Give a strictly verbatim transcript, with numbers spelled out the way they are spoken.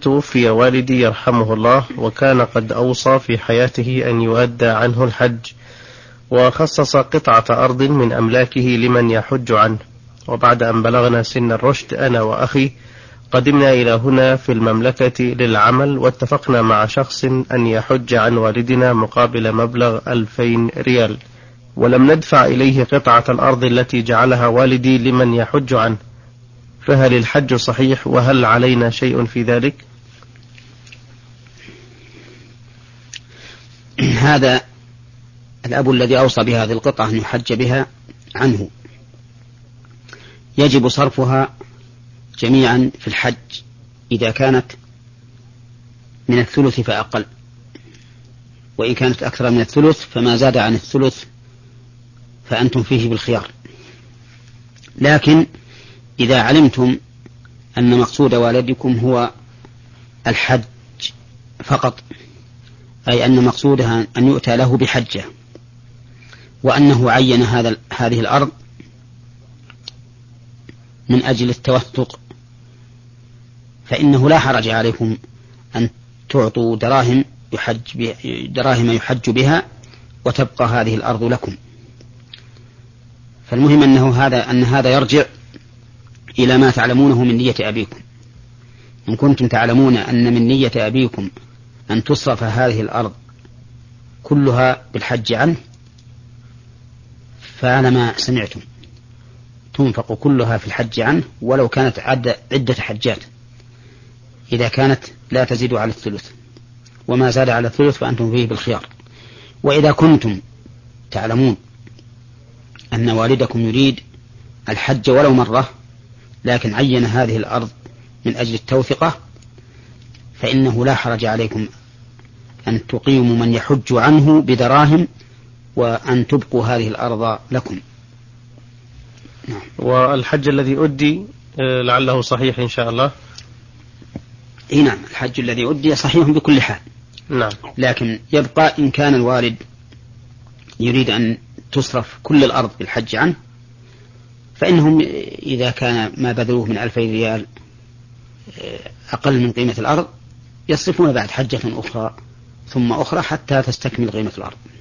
توفي والدي يرحمه الله، وكان قد أوصى في حياته أن يؤدى عنه الحج، وخصص قطعة أرض من أملاكه لمن يحج عنه. وبعد أن بلغنا سن الرشد أنا وأخي قدمنا إلى هنا في المملكة للعمل، واتفقنا مع شخص أن يحج عن والدنا مقابل مبلغ ألفين ريال، ولم ندفع إليه قطعة الأرض التي جعلها والدي لمن يحج عنه. فهل الحج صحيح، وهل علينا شيء في ذلك؟ هذا الأب الذي أوصى بهذه القطعة أن يحج بها عنه يجب صرفها جميعا في الحج إذا كانت من الثلث فأقل، وإن كانت أكثر من الثلث فما زاد عن الثلث فأنتم فيه بالخيار. لكن إذا علمتم أن مقصود والدكم هو الحج فقط، أي أن مقصودها أن يؤتى له بحجة، وأنه عين هذا هذه الأرض من أجل التوثق، فإنه لا حرج عليكم أن تعطوا دراهم يحج دراهم يحج بها وتبقى هذه الأرض لكم. فالمهم أنه هذا أن هذا يرجع إلى ما تعلمونه من نية أبيكم. إن كنتم تعلمون أن من نية أبيكم أن تصرف هذه الأرض كلها بالحج عنه، فعلى ما سمعتم تنفق كلها في الحج عنه ولو كانت عدة حجات، إذا كانت لا تزيد على الثلث، وما زاد على الثلث فأنتم فيه بالخيار. وإذا كنتم تعلمون أن والدكم يريد الحج ولو مرة لكن عين هذه الأرض من أجل التوثقة، فإنه لا حرج عليكم أن تقيموا من يحج عنه بدراهم وأن تبقوا هذه الأرض لكم. نعم. والحج الذي أدي لعله صحيح إن شاء الله. إيه نعم، الحج الذي أدي صحيح بكل حال. نعم. لكن يبقى إن كان الوالد يريد أن تصرف كل الأرض بالحج عنه، فإنهم إذا كان ما بذلوه من ألفي ريال أقل من قيمة الأرض يصرفون بعد حجة أخرى ثم أخرى حتى تستكمل قيمة الأرض.